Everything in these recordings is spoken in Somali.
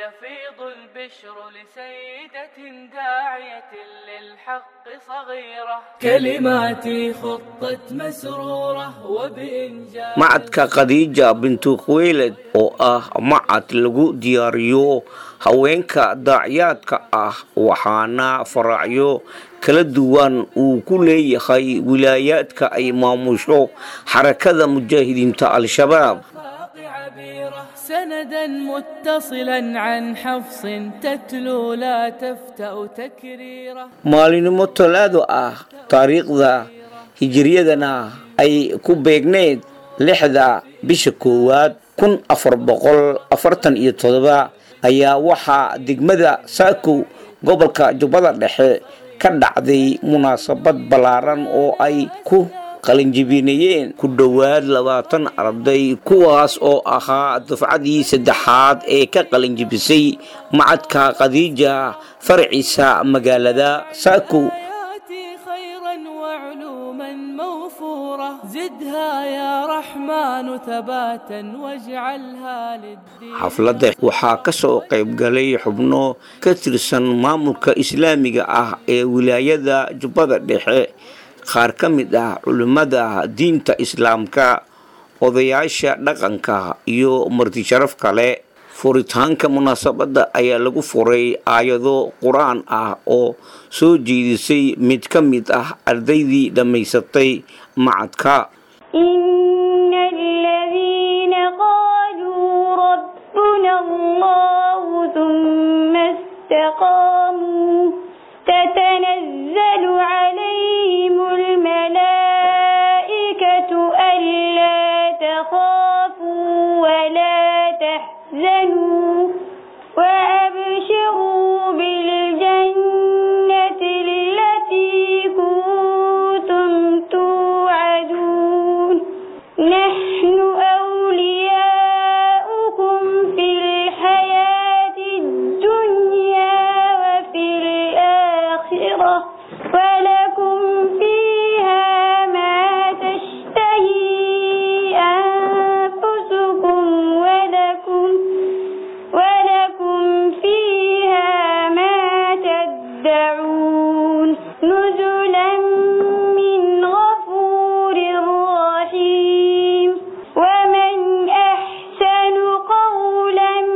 ويفيض البشر لسيدة داعية للحق صغيرة كلماتي خطت مسرورة وبإنجاز معدك خديجة بنت خويلد معد لغو دياريو haweenka daaciyaadka waxaana faracyo kala duwan uu ku leeyahay wilaayaadka ay maamusho xarakada mujaahidiinta al-shabaab سندا متصلا عن حفص تتلو لا تفتأ تكريره maalinimo talaado taariikhda hijriyadana ay ku beegneed 6 bisha koowaad 1447 ayaa waxa degmada Saako gobolka Jubbada Dhexe ka dhacday munaasabad balaaran oo ay ku qalinjibinayeen ku dhawaad 20 arday kuwaas oo ahaa dufcadii saddexaad ee ka qalinjibisay macadka Khadija farciisa magaalada Saako زدها يا رحمن ثباتا واجعلها للدين xafladda waxaa ka soo qayb galay xubno ka tirsan maamulka islaamiga ee wilaayada Jubbada Dhexe qaar ka mid culimada diinta islaamka odayaasha dhaqanka iyo marti sharaf kale furitaanka munaasabada ayaa lagu furay aayado quraan oo soo jeedisay mid ka mid ardaydii dhamaysatay macadka innal ladina qalu rabbuna allah thumma istaqamu tatanazzalu alayhimul malaikatu alla takhafu wa la tahzanu wa abshiru bil jannati allati kuntum tu'adun nahnu awliya'ukum fil hayati dunya wa fil akhirah wa lakum fiha ma tashtahi anfusukum wa lakum fiha ma tad'un nuzulan min ghafurir rahim wa man ahsanu qawlan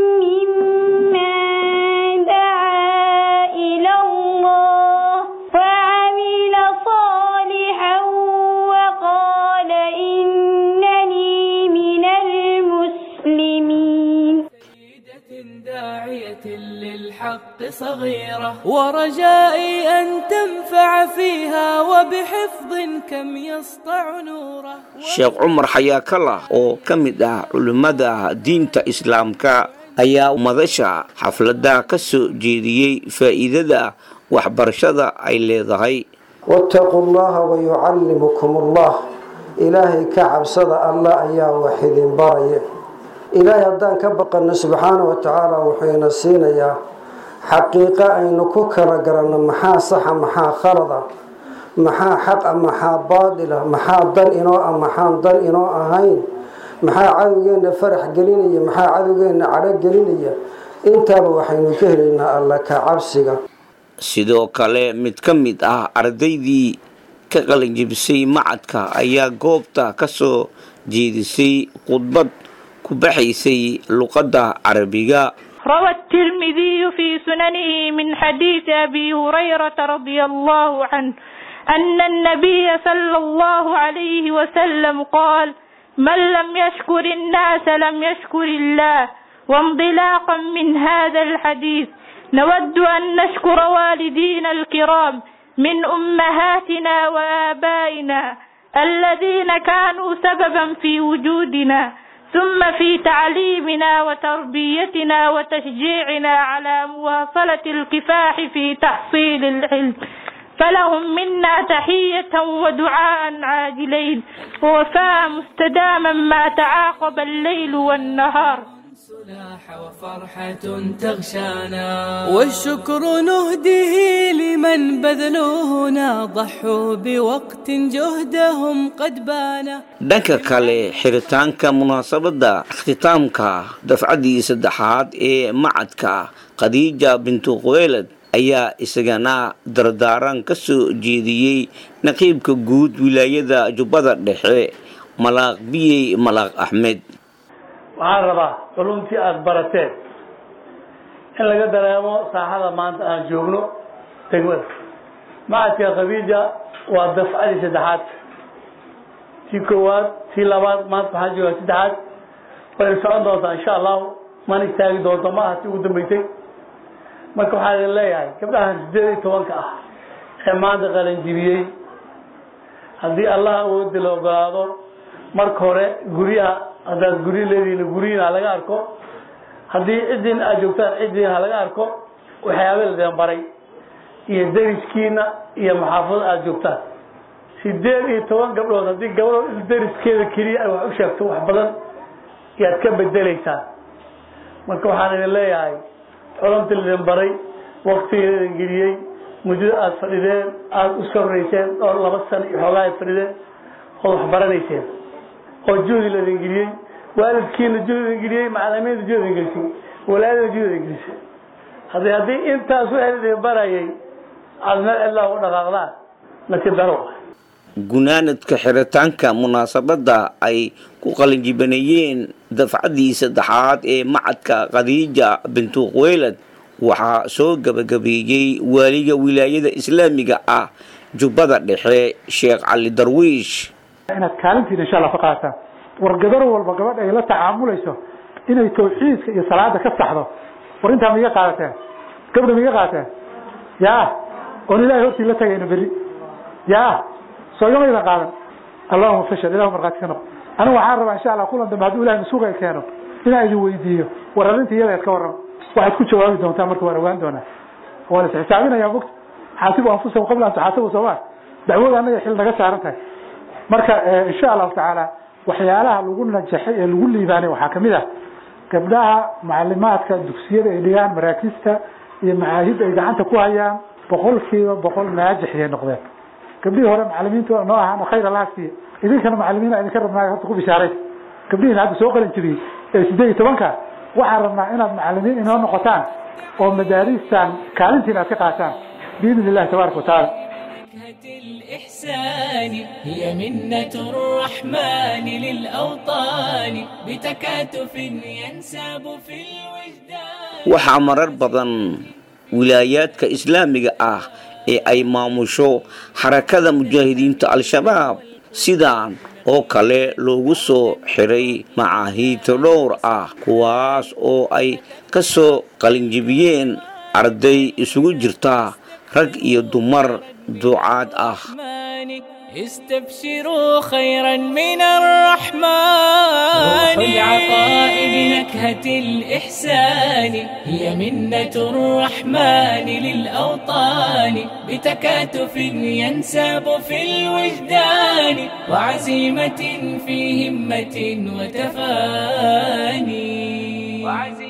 mimman da'a ila Allah wa 'amila salihan wa qala innani minal muslimin داعية للحق صغيرة ورجائي أن تنفع فيها وبحفظ كم يسطع نوره Sheekh Umar Hayakala oo kamid culimada diinta islaamka ayaa madasha xafladda ka soo jeediyay faa'iidada waxbarashada ay leedahay wattaqullaha wa yu'allimukumullah ilaahay ka cabsada Allah ayaa waxidin baraya ilaahay haddaan ka baqano subxaanahu wa tacaala wuxuuna siinayaa xaqiiqo aynu ku kala garanno maxaa saxa maxaa khalada maxaa xaqa maxaa baadila maxaa dan inoo maxaan dan inoo ahayn maxaa cadowgeena farax gelinaya maxaa cadowgeena cadho gelinaya intaaba waxaynu ka helaynaa alla ka cabsiga sidoo kale mid ka mid ardaydii ka qalinjibisay macadka ayaa goobta ka soo jeedisay khudbad كبحيسي لغة عربية. روى الترمذي في سننه من حديث أبي هريرة رضي الله عنه أن النبي صلى الله عليه وسلم قال من لم يشكر الناس لم يشكر الله. وانطلاقا من هذا الحديث نود أن نشكر والدينا الكرام من أمهاتنا وآبائنا الذين كانوا سببا في وجودنا ثم في تعليمنا وتربيتنا وتشجيعنا على مواصلة الكفاح في تحصيل العلم فلهم منا تحية ودعاء عاجلين ووفاء مستداما ما تعاقب الليل والنهار وفرحة تغشانا والشكر نهديه لمن بذلوا هنا ضحوا بوقت جهدهم قد بانا. dhanka kale xiritaanka munaasabada ikhtiitaamka dafcadii saddexaad ee macadka Khadiija bintu Khuwaylid ayaa isagana dardaaran ka soo jeediyay naqiibka guud wilaayada Jubbada Dhexe Malaaq Biyey Malaaq Axmed. waxaan rabaa culumtii aad barateen in laga dareemo saaxada maanta aan joogno degmada macadka Khadiija waa dafcadii saddexaad tii koowaad tii labaad maanta waxaan joogaa saddexaad way socon doontaa insha Allah mana istaagi doonto ma ahati ugu dambeysay marka waxaan idin leeyahay gabdhahan 18 ah ee maanta qalin jibiyey haddii Allah uu dilo ogolaado marka hore guriga hadaad guri leedihiin guriina laga arko haddii cidin aad joogtaan cidin laga arko waxyaabo la baray iyo dariskiina iyo maxaafad aad joogtaan 18 gabdhood haddii gabdho dariskeeda kaliya ay wax u sheegto wax badan yaad ka bedelaysaa marka waxaan idin leeyahay culumta la baray waqtigeeda geliyay muddo aad fadhideen aad u sareyseen oo 2 sano iyo xogaa fadhideen oo wax baranayseen oo juhdi la geliyay waalidkiina juhdi geliyay macallimiinta juhdi geliyay walaalaha juhdi geliyay haddii intaas waxay barayay adna Allah u dhaqaaqdaa laakiin daro gunaanadka xiritaanka munaasabada ay ku qalin jibanayeen dafcadii saddexaad ee macadka Khadiija bintu Khuwaylid waxaa soo gabagabeeyay waaliga wilaayada islaamiga ah Jubbada Dhexe Sheekh Cali Darwiish inaad kaalintiin insha Allah faqaataan wargadar walba gabadha ay la tacaamulayso inay tawxiidka iyo salaada ka saxdo warinta miga qaadateen gabadha miga qaadateen yaa oo ilaahay hortii la tagayna bari yaa soo yoomayna qaadan Allahumma fashal ilaahu marqaati kana ana waxaan rabaa insha Allah kulan dambe haduu ilaahay suuqa keeno inaan idin weydiiyo wararinta iyada ka waran waxaad ku jawaabi doontaa marka waan doonaa wala xisaabinaya waqti xaasibu anfusakum qabla an tuhasabu sawaa dacwada anaga xil naga saaran tahay marka insha Allah ta'ala waxyaalaha lagu najaxay ee lagu liibaanay waxa kamid ah gabdhaha macallimaadka dugsiyada ay dhigaan maraakista iyo macaahid ay gacanta ku hayaan 100% naajix ay noqdeen gabdhii hore macallimiintu noo ahaan khayr Allah siiyo idinkana macallimiina idin ka rabnaa hadda ku bishaaray gabdhiina hadda soo qalin jibiyay ee 18 waxaan rabnaa inaad macallimiin inoo noqotaan oo madaaristan kaalintiina ka qaataan بإذن الله تبارك وتعالى. الإحسان هي منة الرحمن للأوطان بتكاتف ينساب في الوجدان. waxaa marar badan wilaayaadka islaamiga ah ee ay maamusho xarakada mujaahidiinta al-shabaab sidaan oo kale loogu soo xiray macaahid dhowr ah kuwaas oo ay ka soo qalin jibiyeen arday isugu jirta rag iyo dumar ducaad ah. استبشروا خيرا من الرحمن العطاء بنكهة الإحسان هي منة الرحمن للأوطان بتكاتف ينساب في الوجدان وعزيمة في همة وتفاني